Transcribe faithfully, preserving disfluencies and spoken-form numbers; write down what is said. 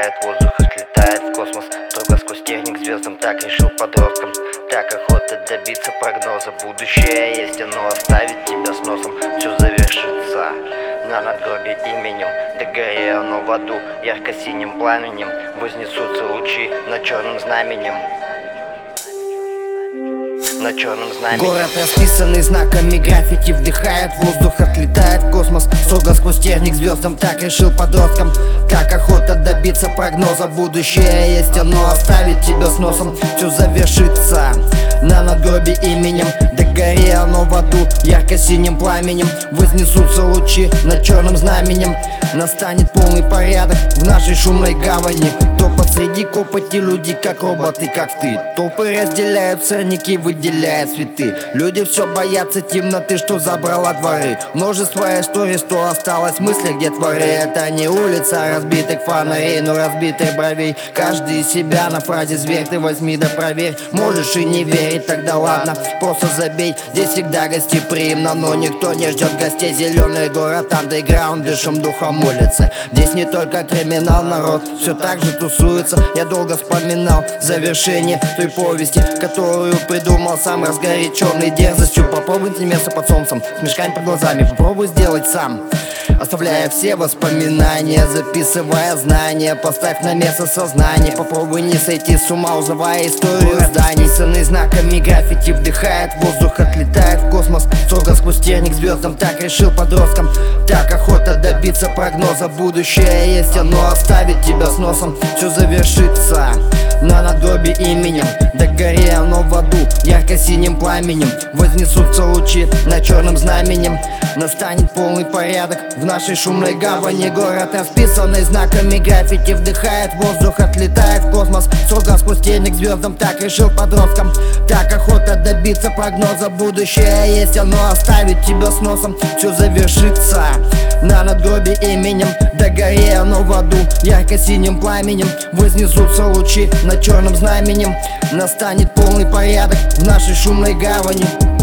отлетает в воздух, отлетает в космос. Строго сквозь техник звездам, так решил подросткам. Так охота добиться прогноза. Будущее есть, оно оставит тебя с носом. Все завершится на надгробие именем. Догорело оно в аду ярко-синим пламенем. Вознесутся лучи над черным знаменем. На черном знамени. Город, расписанный знаками граффити, вдыхает воздух, отлетает в космос. Строго сквозь техник звездам, так решил подросткам. Как охота добиться прогноза. Будущее есть, оно оставит тебя с носом. Все завершится на надгробие именем. Догорело оно в аду ярко-синим пламенем. Вознесутся лучи над черным знаменем. Настанет полный порядок в нашей шумной гавани. То посреди копоти люди, как роботы, как ты. Толпы разделяют сорняки, выделяют цветы. Люди все боятся темноты, что забрала дворы. Множество историй, что осталось в мыслях, где творы. Это не улица разбитых фонарей, но разбитых бровей. Каждый из себя на фразе зверь. Ты возьми да проверь. Можешь и не верить, тогда ладно, просто забей. Здесь всегда гостеприимно, но никто не ждет гостей. Зеленый город, андеграунд, дышим духом улицы. Здесь не только криминал, народ все так же тусуется. Я долго вспоминал завершение той повести, которую придумал сам, разгоряченный дерзостью. Попробуй найти место под солнцем, с мешками под глазами, попробуй сделать сам. Оставляя все воспоминания, записывая знания, поставь на место сознание. Попробуй не сойти с ума, узнавая историю зданий. Писанный знаками граффити, вдыхает воздух, отлетает в космос. Строго сквозь техник звездам, так решил подросткам. Так охота добиться прогноза. Будущее есть, оно оставит тебя с носом. Все завершится на надгробие именем. Догорело оно в аду ярко-синим пламенем. Вознесутся лучи над черным знаменем. Настанет полный порядок в нашей шумной гавани. Город, расписанный знаками граффити, вдыхает воздух, отлетает в космос. Строго сквозь техник звездам, так решил подросткам. Так охота добиться прогноза. Будущее есть, оно оставит тебя с носом. Все завершится на надгробие именем. Догорело оно в аду ярко-синим пламенем. Вознесутся лучи над черным знаменем. Настанет полный порядок в нашей шумной гавани.